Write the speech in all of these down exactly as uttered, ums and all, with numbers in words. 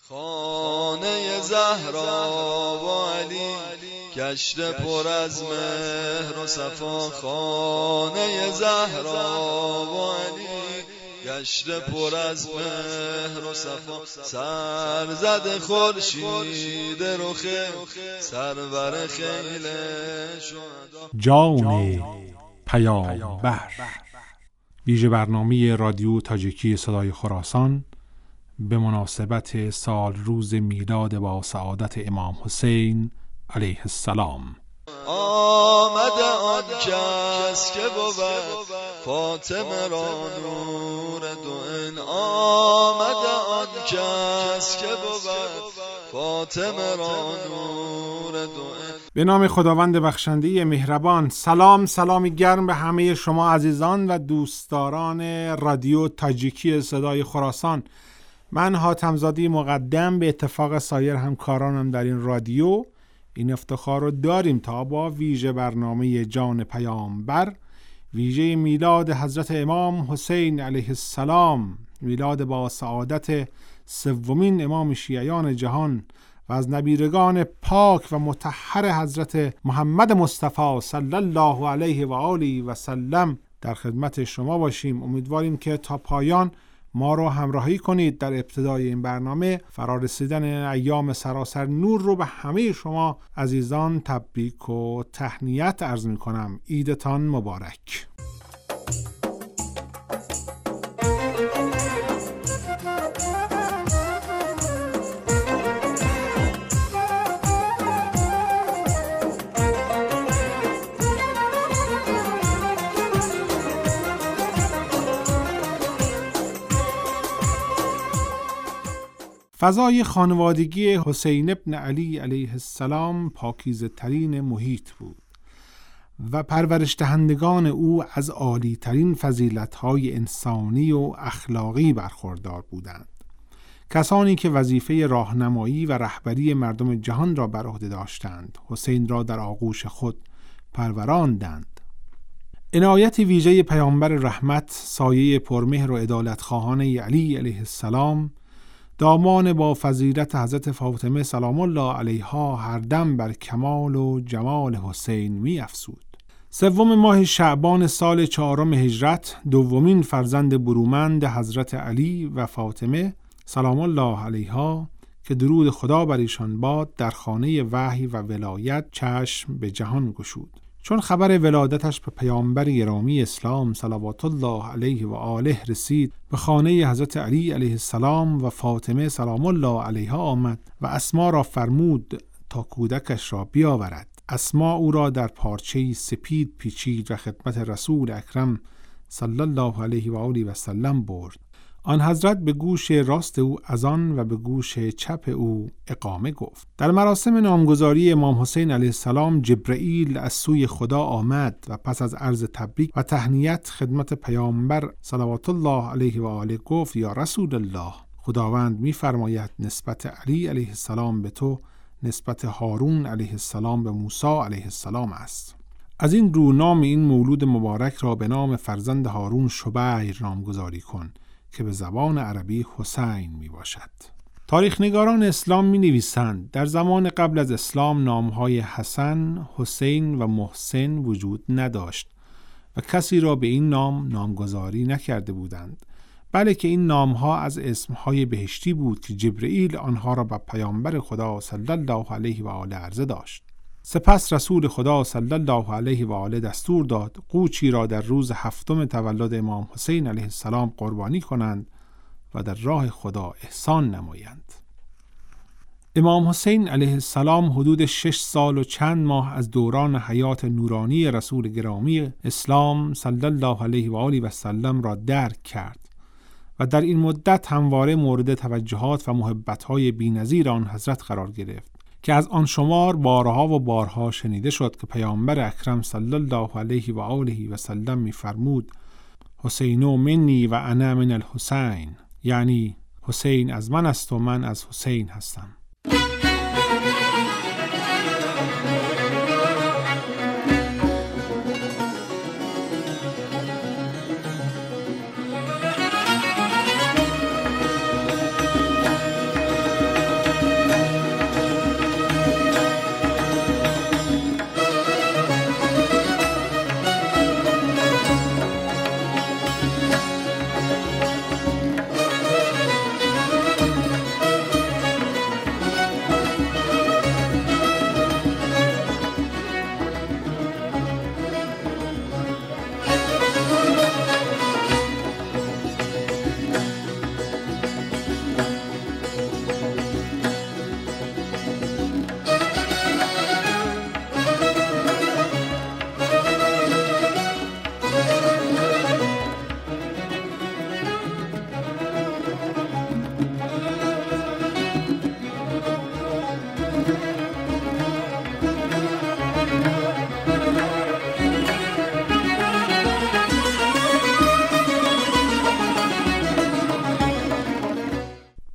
خانه زهرا و علی گشت پر از مهر و صفا. خانه زهرا و علی گشت پر از مهر و صفا. سر زد خورشید رخ سرور خیل شهدا. جان پیامبر، ویژه برنامه رادیو تاجیکی صدای خراسان به مناسبت سال روز میلاد با سعادت امام حسین علیه السلام. آمده آن کس که بود فاطمه را نور دوئن. آمده آن کس که بود فاطمه را نور دوئن. به نام خداوند بخشنده مهربان. سلام سلام گرم به همه شما عزیزان و دوستداران رادیو تاجیکی صدای خراسان. من حاتم زاده مقدم به اتفاق سایر همکارانم در این رادیو این افتخار رو داریم تا با ویژه برنامه جان پیامبر، ویژه میلاد حضرت امام حسین علیه السلام، میلاد با سعادت سومین امام شیعیان جهان و از نبیرگان پاک و مطهر حضرت محمد مصطفی صلی الله علیه و آله و سلم در خدمت شما باشیم. امیدواریم که تا پایان ما رو همراهی کنید. در ابتدای این برنامه فرارسیدن ایام سراسر نور رو به همه شما عزیزان تبریک و تهنیت عرض می کنم. عیدتان مبارک. فضای خانوادگی حسین ابن علی علیه السلام پاکیزه ترین محیط بود و پرورش دهندگان او از عالی ترین فضیلت‌های انسانی و اخلاقی برخوردار بودند. کسانی که وظیفه راهنمایی و رهبری مردم جهان را بر عهده داشتند، حسین را در آغوش خود پروراندند. عنایت ویژه پیامبر رحمت، سایه پرمهر و عدالت خواهانه علی علیه السلام، دامان با فضیلت حضرت فاطمه سلام الله علیها، هر دم بر کمال و جمال حسین می افزود. سوم ماه شعبان سال چهارم هجرت، دومین فرزند برومند حضرت علی و فاطمه سلام الله علیها که درود خدا بر ایشان باد، در خانه وحی و ولایت چشم به جهان گشود. چون خبر ولادتش به پیامبر گرامی اسلام صلوات الله علیه و آله رسید، به خانه حضرت علی علیه السلام و فاطمه سلام الله علیها آمد و اسما را فرمود تا کودکش را بیاورد. اسما او را در پارچه‌ای سپید پیچید و خدمت رسول اکرم صلی الله علیه و آله و سلم برد. آن حضرت به گوش راست او اذان و به گوش چپ او اقامه گفت. در مراسم نامگذاری امام حسین علیه السلام، جبرئیل از سوی خدا آمد و پس از عرض تبریک و تهنیت خدمت پیامبر صلوات الله علیه و آله گفت: یا رسول الله، خداوند می‌فرماید نسبت علی علیه السلام به تو نسبت هارون علیه السلام به موسی علیه السلام است. از این رو نام این مولود مبارک را به نام فرزند هارون شبیر نامگذاری کن که به زبان عربی حسین می باشد. تاریخ نگاران اسلام می نویسند در زمان قبل از اسلام نامهای حسن، حسین و محسن وجود نداشت و کسی را به این نام نامگذاری نکرده بودند، بلکه که این نامها از اسمهای بهشتی بود که جبرئیل آنها را به پیامبر خدا صلی الله علیه و آله عرضه داشت. سپس رسول خدا صلی الله علیه و آله دستور داد قوچی را در روز هفتم تولد امام حسین علیه السلام قربانی کنند و در راه خدا احسان نمایند. امام حسین علیه السلام حدود شش سال و چند ماه از دوران حیات نورانی رسول گرامی اسلام صلی الله علیه و آله و سلم را درک کرد و در این مدت همواره مورد توجهات و محبت‌های بی‌نظیر آن حضرت قرار گرفت که از آن شمار بارها و بارها شنیده شد که پیامبر اکرم صلی الله علیه و آله و سلم می‌فرمود: حسینو منی و انا من الحسین، یعنی حسین از من است و من از حسین هستم.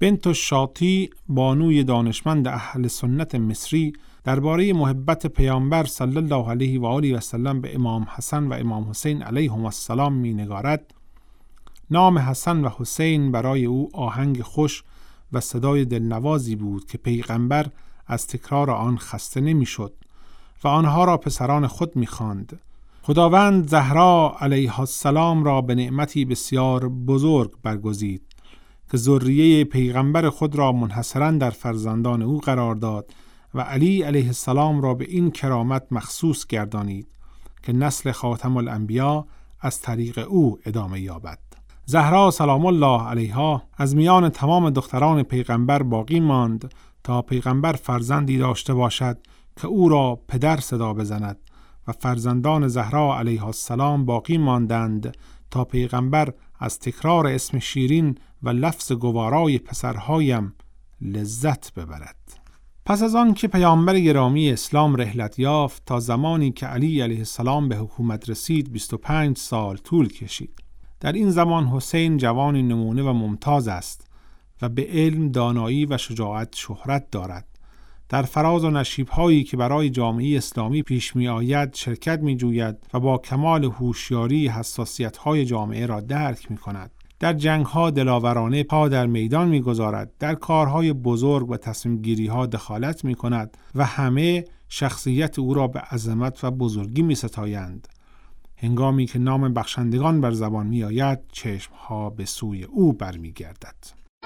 بنت الشاطی، بانوی دانشمند اهل سنت مصری، درباره محبت پیامبر صلی الله علیه و آله و سلم به امام حسن و امام حسین علیهم السلام می نگارد: نام حسن و حسین برای او آهنگ خوش و صدای دلنوازی بود که پیغمبر از تکرار آن خسته نمی شد و آنها را پسران خود می خواند. خداوند زهرا علیها السلام را به نعمتی بسیار بزرگ برگزید که ذریه پیغمبر خود را منحصراً در فرزندان او قرار داد و علی علیه السلام را به این کرامت مخصوص گردانید که نسل خاتم الانبیا از طریق او ادامه یابد. زهرا سلام الله علیها از میان تمام دختران پیغمبر باقی ماند تا پیغمبر فرزندی داشته باشد که او را پدر صدا بزند و فرزندان زهرا علیها السلام باقی ماندند تا پیغمبر از تکرار اسم شیرین و لفظ گوارای پسرهایم لذت ببرد. پس از آن که پیامبر گرامی اسلام رحلت یافت تا زمانی که علی علیه السلام به حکومت رسید بیست و پنج سال طول کشید. در این زمان حسین جوانی نمونه و ممتاز است و به علم، دانایی و شجاعت شهرت دارد. در فراز و نشیب‌هایی که برای جامعه اسلامی پیش می آید شرکت می جوید و با کمال هوشیاری حساسیت‌های جامعه را درک می کند. در جنگ‌ها دلاورانه پا در میدان می گذارد، در کارهای بزرگ و تصمیم گیری‌ها دخالت می کند و همه شخصیت او را به عظمت و بزرگی می ستایند. هنگامی که نام بخشندگان بر زبان می آید چشم‌ها به سوی او برمی گردد.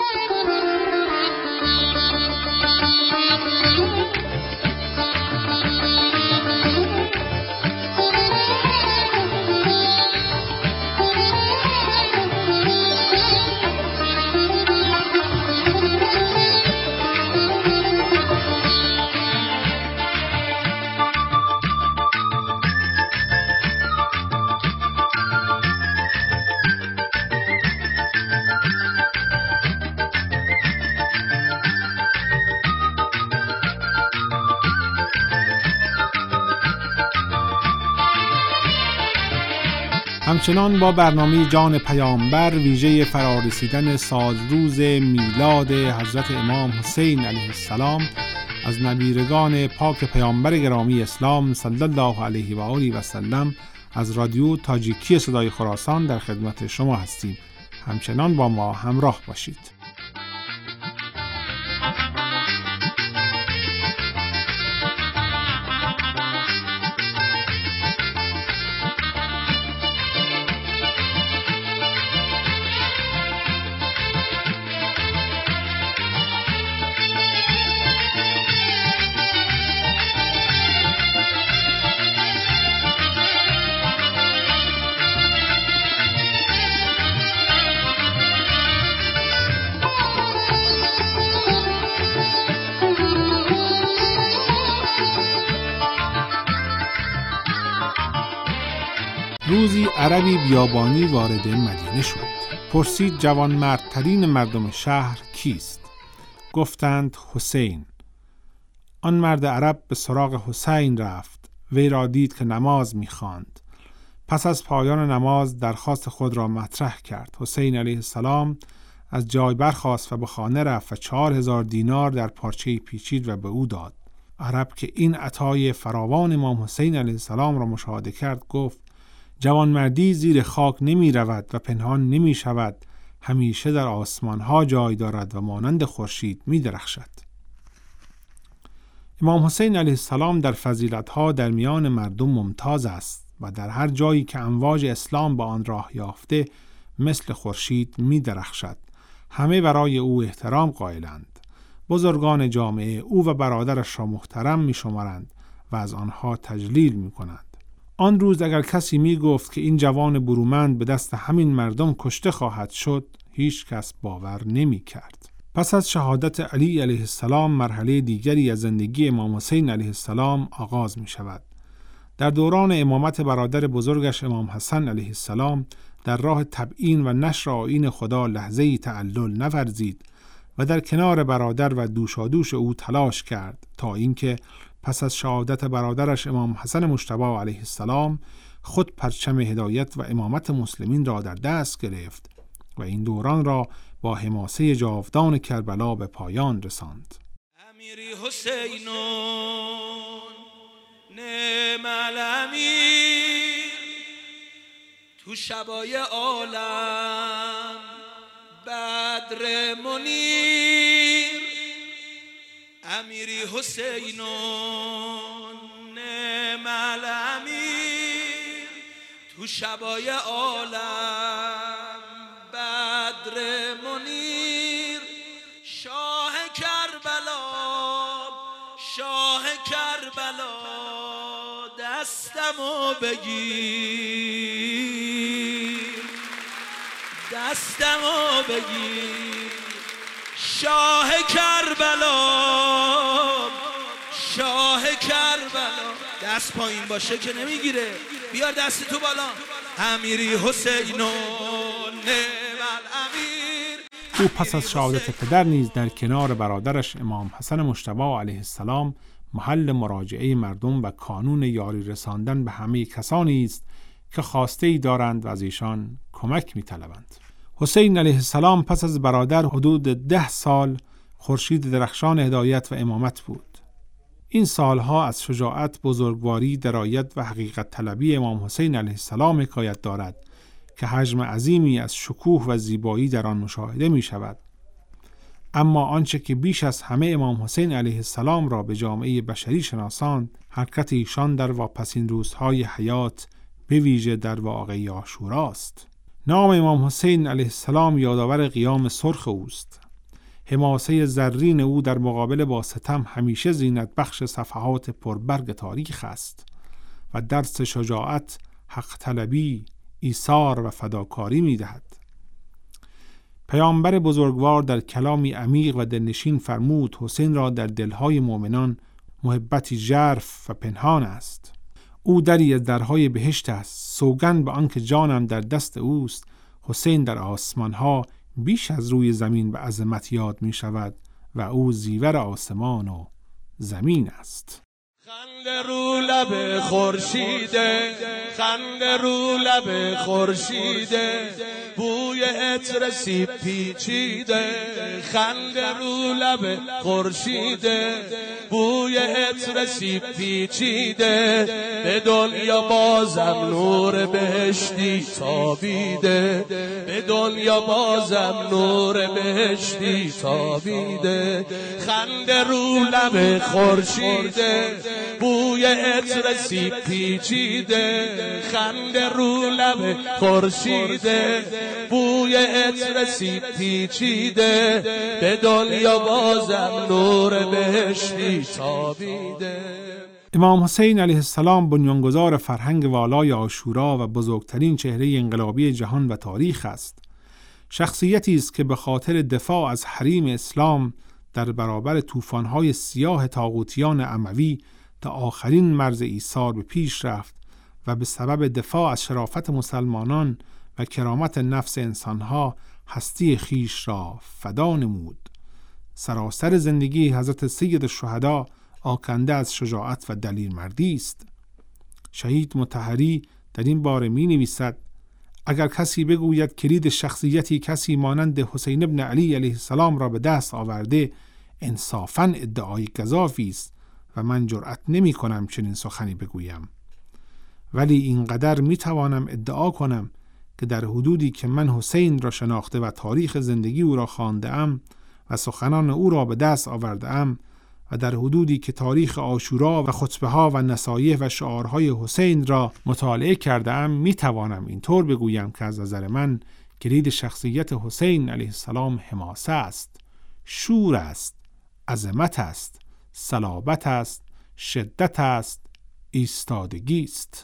همچنان با برنامه جان پیامبر ویژه فرارسیدن سالروز میلاد حضرت امام حسین علیه السلام از نبیرگان پاک پیامبر گرامی اسلام صلی الله علیه و آله و سلم از رادیو تاجیکی صدای خراسان در خدمت شما هستیم. همچنان با ما همراه باشید. روزی عربی بیابانی وارد مدینه شد. پرسید جوانمردترین مردم شهر کیست؟ گفتند حسین. آن مرد عرب به سراغ حسین رفت. وی را دید که نماز می‌خواند. پس از پایان نماز درخواست خود را مطرح کرد. حسین علیه السلام از جای برخاست و به خانه رفت و چهار هزار دینار در پارچه‌ای پیچید و به او داد. عرب که این عطای فراوان امام حسین علیه السلام را مشاهده کرد گفت: جوانمردی زیر خاک نمی رود و پنهان نمی شود، همیشه در آسمان ها جای دارد و مانند خورشید می درخشد. امام حسین علیه السلام در فضیلت ها در میان مردم ممتاز است و در هر جایی که امواج اسلام با آن راه یافته مثل خورشید می درخشد. همه برای او احترام قائلند. بزرگان جامعه او و برادرش را محترم می شمارند و از آنها تجلیل می کنند. آن روز اگر کسی می گفت که این جوان برومند به دست همین مردم کشته خواهد شد، هیچ کس باور نمی کرد. پس از شهادت علی علیه السلام مرحله دیگری از زندگی امام حسین علیه السلام آغاز می شود. در دوران امامت برادر بزرگش امام حسن علیه السلام در راه تبیین و نشر آیین خدا لحظه‌ای تعلل نورزید و در کنار برادر و دوشادوش او تلاش کرد تا اینکه پس از شهادت برادرش امام حسن مجتبی علیه السلام خود پرچم هدایت و امامت مسلمین را در دست گرفت و این دوران را با حماسه جاودان کربلا به پایان رساند. امیری حسینون نعم الامیر، تو شبای عالم بدر منیر. امیری حسینون نعم الامیر، تو شبای عالم بدر منیر. شاه کربلا شاه کربلا دستمو بگیر دستمو بگیر. شاه کربلا شاه کربلا، دست پایین باشه که نمیگیره، بیار دست تو بالا. امیری حسینون نعم الامیر. او پس از شهادت پدر نیز در کنار برادرش امام حسن مجتبی علیه السلام محل مراجعه مردم و کانون یاری رساندن به همه کسانی است که خواسته‌ای دارند و از ایشان کمک می‌طلبند. حسین علیه السلام پس از برادر حدود ده سال خورشید درخشان هدایت و امامت بود. این سالها از شجاعت، بزرگواری، درایت و حقیقت طلبی امام حسین علیه السلام حکایت دارد که حجم عظیمی از شکوه و زیبایی در آن مشاهده می شود. اما آنچه که بیش از همه امام حسین علیه السلام را به جامعه بشری شناساند، حرکت ایشان در واپسین روزهای حیات، به ویژه در واقعه عاشورا است. نام امام حسین علیه السلام یادآور قیام سرخ اوست. حماسه زرین او در مقابله با ستم همیشه زینت بخش صفحات پربرگ تاریخ است و درس شجاعت، حق طلبی، ایثار و فداکاری می دهد. پیامبر بزرگوار در کلامی عمیق و دلنشین فرمود حسین را در دلهای مؤمنان محبتی ژرف و پنهان است. او دری از درهای بهشت است. سوگند به آنکه جانم در دست اوست. حسین در آسمانها بیش از روی زمین به عظمت یاد می شود و او زیور آسمان و زمین است. خنده رو لب خورشیده، خنده رو لب خورشیده، بوی عطر سیب پیچیده. خنده رو لب خورشیده، بوی عطر سیب پیچیده. به دنیا بازم نور بهشتی تابیده، به دنیا بازم نور بهشتی تابیده. خنده رو لب خورشیده، بوی عطر سیب پیچیده. خنده رو لب خورشیده، بوی عطر سیب پیچیده. به دنیا بازم نور بهشتی تابیده. امام حسین علیه السلام بنیانگذار فرهنگ والای عاشورا و بزرگترین چهره انقلابی جهان و تاریخ است. شخصیتی است که به خاطر دفاع از حریم اسلام در برابر طوفان‌های سیاه طاغوتیان اموی تا آخرین مرز ایثار به پیش رفت و به سبب دفاع از شرافت مسلمانان و کرامت نفس انسانها هستی خیش را فدا نمود. سراسر زندگی حضرت سید الشهدا آکنده از شجاعت و دلیر مردی است. شهید مطهری در این باره می نویسد: اگر کسی بگوید کلید شخصیتی کسی مانند حسین ابن علی علیه السلام را به دست آورده، انصافاً ادعای گزافی است و من جرأت نمی کنم چنین سخنی بگویم. ولی اینقدر می توانم ادعا کنم که در حدودی که من حسین را شناخته و تاریخ زندگی او را خوانده ام و سخنان او را به دست آورده ام و در حدودی که تاریخ عاشورا و خطبه ها و نصایح و شعارهای حسین را مطالعه کرده ام، می توانم اینطور بگویم که از نظر من کلید شخصیت حسین علیه السلام حماسه است، شور است، عظمت است، صلابت است، شدت است، ایستادگی است.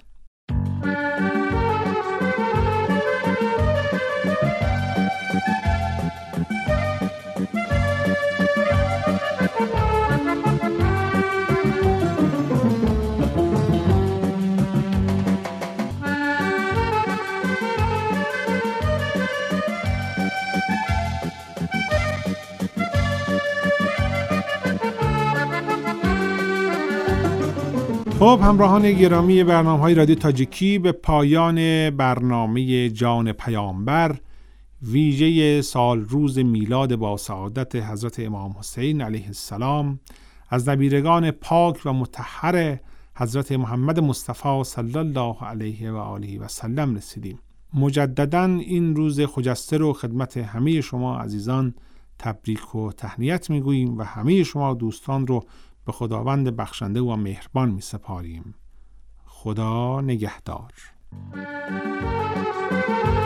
خب همراهان گرامی برنامه‌های رادیو تاجیکی، به پایان برنامه جان پیامبر ویژه سال روز میلاد با سعادت حضرت امام حسین علیه السلام از نبیرگان پاک و مطهر حضرت محمد مصطفی صلی الله علیه و آله و سلم رسیدیم. مجدداً این روز خجسته رو خدمت همه شما عزیزان تبریک و تهنیت میگوییم و همه شما دوستان رو به خداوند بخشنده و مهربان می سپاریم. خدا نگهدار.